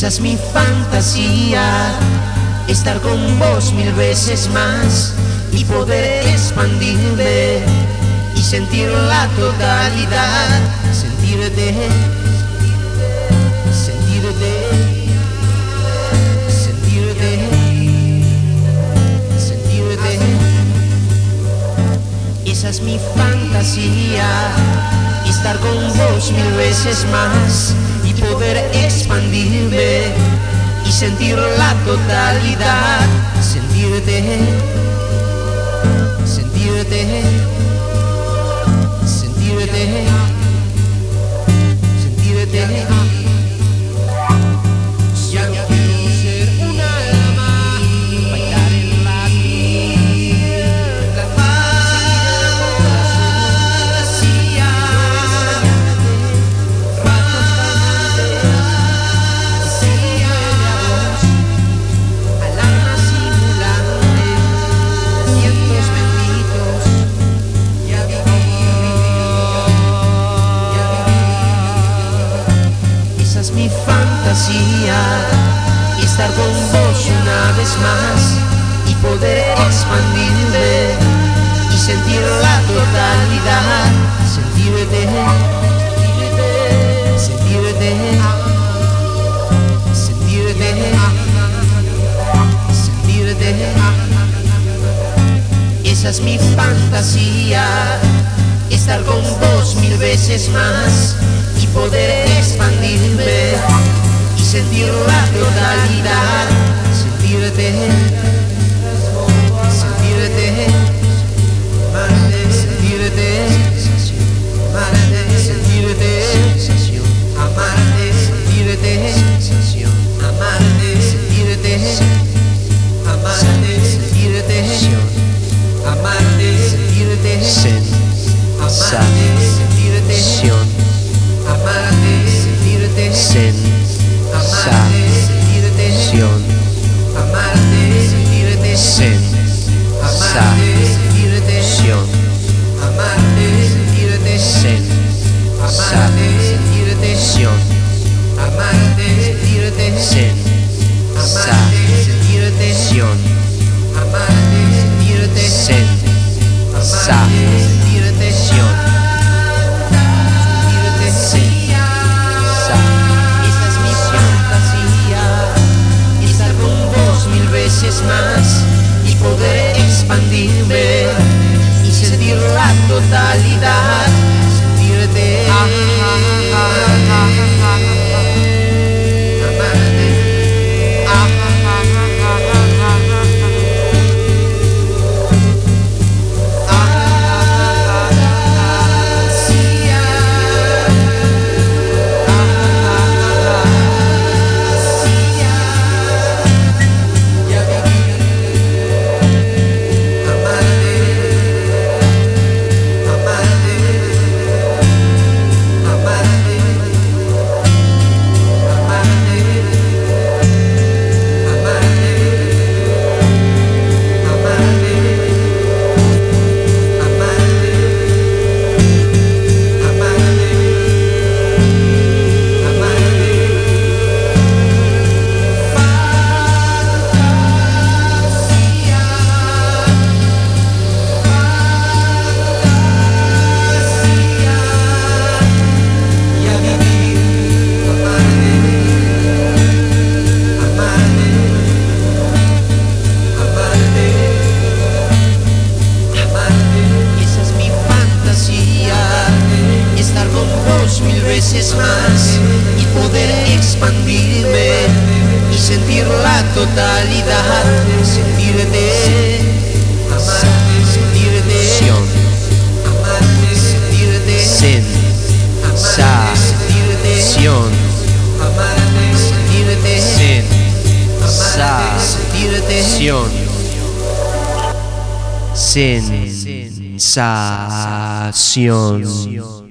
Esa es mi fantasía, estar con vos 1000 veces más y poder expandirme y sentir la totalidad, sentirte, sentirte, sentirte, sentirte. Esa es mi fantasía, estar con vos 1000 veces más y poder expandirme y sentir la totalidad, sentirte, sentirte, sentirte, sentirte. Ya no quiero ser un alma, bailar en la tierra, fantasía, ratos calmantes, alarmas simulantes, cientos benditos, ya viví, ya viví. Esa es mi fantasía, estar con vos una vez más y poder expandirme y sentir la totalidad, sentirte, sentirte, sentirte, sentirte. Esa es mi fantasía, estar con vos 1000 veces más y poder expandirme y sentir la totalidad, sentirte, sentirte, amarte, sentirte, amarte, sentirte, amarte, sentirte, amarte, sentirte, amarte, sentirte, amarte, sentirte, amarte, sentirte, amarte, sentirte, sensación, amarte, sentirte, sensación, amarte, sentirte, sensación, amarte, sentirte, sensación, amarte, sentirte, sensación. Más y poder expandirme y sentir la totalidad, sentirte, más y poder expandirme y sentir la totalidad, sentirte, amarte, sentirte, amarte, sentirte, sensación, amarte, sentirte, sensación, sensación.